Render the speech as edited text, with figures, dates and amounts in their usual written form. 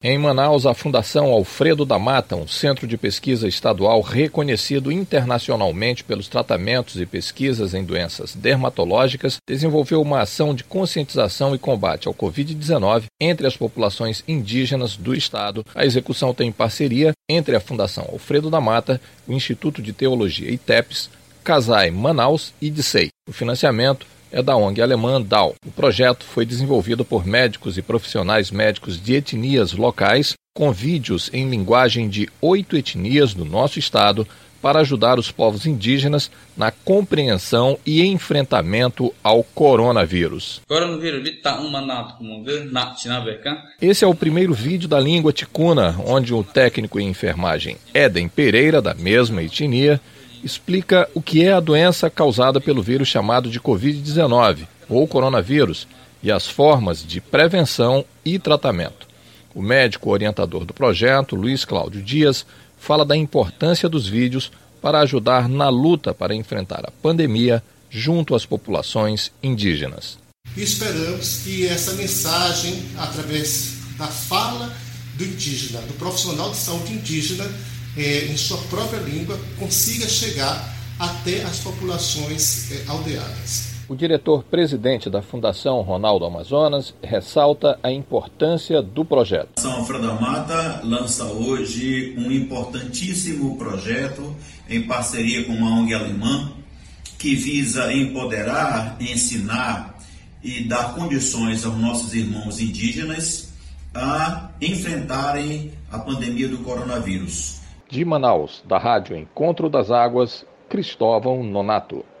Em Manaus, a Fundação Alfredo da Mata, um centro de pesquisa estadual reconhecido internacionalmente pelos tratamentos e pesquisas em doenças dermatológicas, desenvolveu uma ação de conscientização e combate ao Covid-19 entre as populações indígenas do estado. A execução tem parceria entre a Fundação Alfredo da Mata, o Instituto de Teologia ITEPS, CASAI Manaus e DICEI. O financiamento é da ONG alemã DAO. O projeto foi desenvolvido por médicos e profissionais médicos de etnias locais, com vídeos em linguagem de 8 etnias do nosso estado, para ajudar os povos indígenas na compreensão e enfrentamento ao coronavírus. Esse é o primeiro vídeo da língua ticuna, onde o técnico em enfermagem Éden Pereira, da mesma etnia, explica o que é a doença causada pelo vírus chamado de Covid-19, ou coronavírus, e as formas de prevenção e tratamento. O médico orientador do projeto, Luiz Cláudio Dias, fala da importância dos vídeos para ajudar na luta para enfrentar a pandemia junto às populações indígenas. E esperamos que essa mensagem, através da fala do indígena, do profissional de saúde indígena, em sua própria língua, consiga chegar até as populações aldeadas. O diretor-presidente da Fundação Ronaldo Amazonas ressalta a importância do projeto. A Fundação Alfredo da Mata lança hoje um importantíssimo projeto em parceria com uma ONG alemã que visa empoderar, ensinar e dar condições aos nossos irmãos indígenas a enfrentarem a pandemia do coronavírus. De Manaus, da Rádio Encontro das Águas, Cristóvão Nonato.